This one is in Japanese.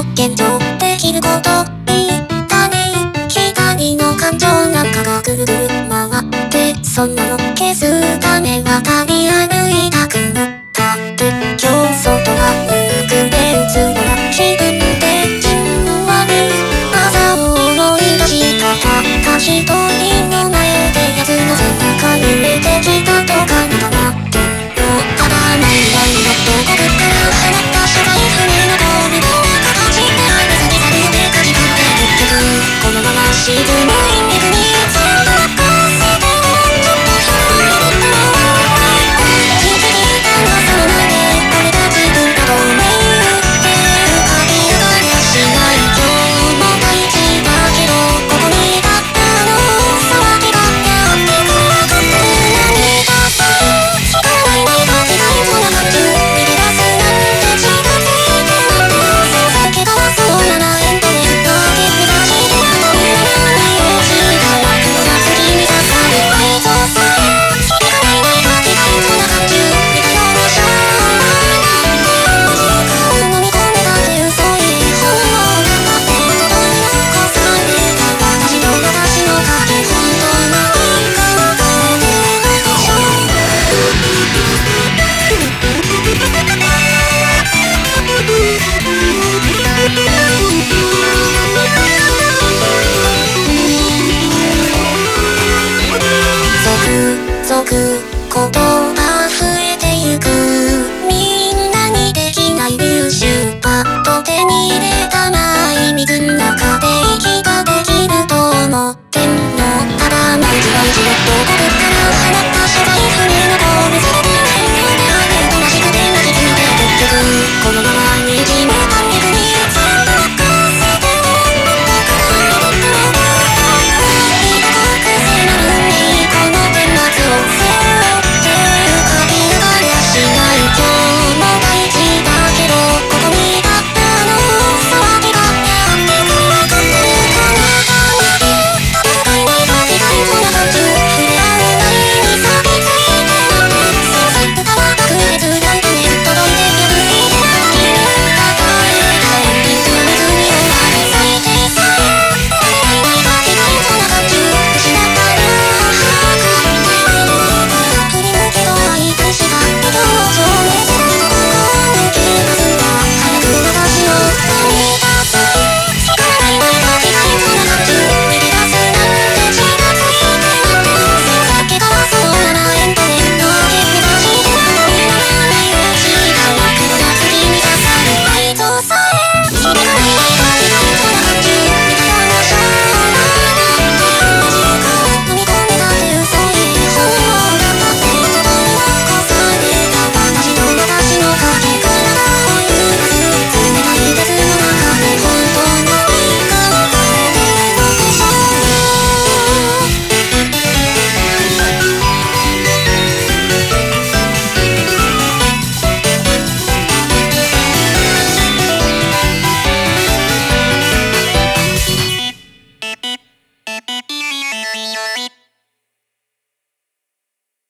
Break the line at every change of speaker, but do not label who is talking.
現状できること右左の感情なんかがぐるぐる回ってそんなの消すため渡り歩いたくのだって今日外がぬくめうつろな気分でじんわり朝を思い出したたった一人の前で奴の背中に出てきたとかなどなってよただないないのどこから放った社会不明なゴミの形である先々をめかじかって結局このまま沈む水にずっと落下してちょっと離れたのは気づいたのその前で俺が自分だと銘打って浮かび上がりゃしない今日も大事だけどここにだったの騒ぎがやってくるわかってる何だって光らないないが気がいつもな感じ逃げ出すなんて近づいてなんてそうけどそうならエンドレスの明け暮らしであの見らないよしたら雲が次に刺さる愛情さ光らないないが気がいつもな感じ似たようなシャワー飲み込めたって嘘い本能なんだって言葉に残された私と私の影本当なのかわからないでしょ続々言葉増えてゆくみんなにできない優秀パッと手に入れたない水の中で息ができると思う